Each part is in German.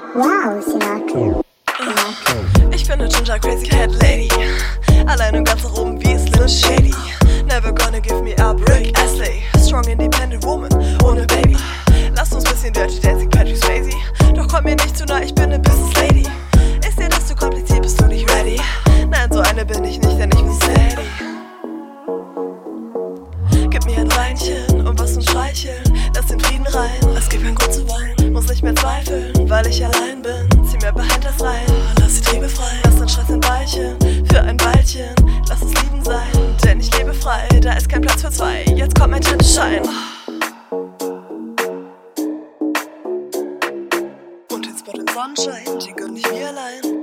Wow, Sinatra. Ich bin eine Ginger Crazy Cat Lady. Allein und ganz nach oben wie Slim Shady. Never gonna give me up, Rick Astley. Strong independent woman, ohne Baby. Lass uns bisschen Dirty Dancing, Patrick Swayze. Doch komm mir nicht zu nah, ich bin eine Business Lady. Ist dir das zu kompliziert, bist du nicht ready? Nein, so eine bin ich nicht, denn ich bin steady. Gib mir ein Weinchen und was zum Streicheln. Lass den Frieden rein, es gibt keinen Grund zu weinen. Muss nicht mehr zweifeln, weil ich allein bin. Zieh mir behend das rein und lass die Triebe frei. Lass den Stress entweichen, für ein Weilchen. Lass es lieben sein, denn ich lebe frei. Da ist kein Platz für zwei, jetzt kommt mein Tanzschein. Und jetzt mal den Sonnenschein, den gönn ich mir allein.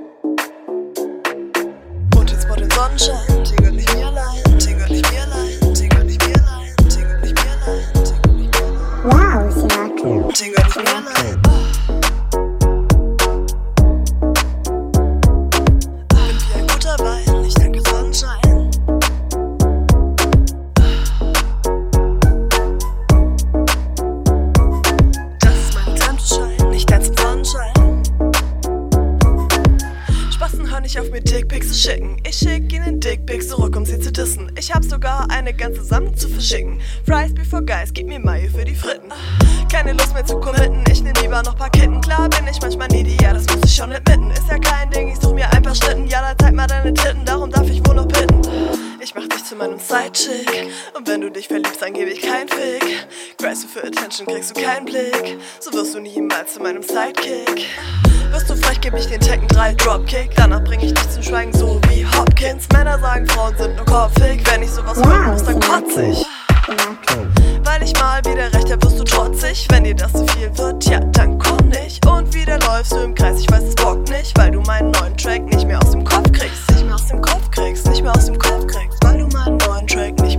Und jetzt mal den Sonnenschein, den gönn ich mir allein. Den gönn ich mir allein, den gönn ich mir allein. Den gönn ich mir allein, den gönn ich mir allein. Wow, Sinatra. Den gönn ich mir allein. Bin wie ein guter Wein, ich danke Sonnenschein. Das ist mein Tanzschein, ich tanze im Sonnenschein. Spasten hören nicht auf, mir Dickpics zu schicken. Ich schick ihnen Dickpics zurück, um sie zu dissen. Ich hab sogar eine ganze Sammlung zu verschicken. Fries before Guys, gib mir Mayo für die Fritten. Keine Lust mehr zu committen, ich nehm lieber noch paar Kitten. Klar bin ich manchmal needy, ja, das muss ich schon admitten. Ist ja kein Ding, ich such mir ein paar Schnitten. Ja, dann zeig mal deine Titten, darum darf ich wohl noch bitten. Ich mach dich zu meinem Sidechick. Und wenn du dich verliebst, dann gebe ich keinen Fick. Cries du für Attention, kriegst du keinen Blick. So wirst du niemals zu meinem Sidekick. Wirst du frech, geb ich den Tekken 3 Dropkick. Danach bring ich dich zum Schweigen, so wie Hopkins. Männer sagen, Frauen sind nur kopfig. Wenn ich sowas machen muss, dann kotz ich. Weil ich mal wieder recht hab, wirst du trotzig. Wenn dir das zu viel wird, ja, dann komm nicht. Und wieder läufst du im Kreis, ich weiß, es bockt nicht. Weil du meinen neuen Track nicht mehr aus dem Kopf kriegst. Nicht mehr aus dem Kopf kriegst, nicht mehr aus dem Kopf kriegst. Weil du meinen neuen Track nicht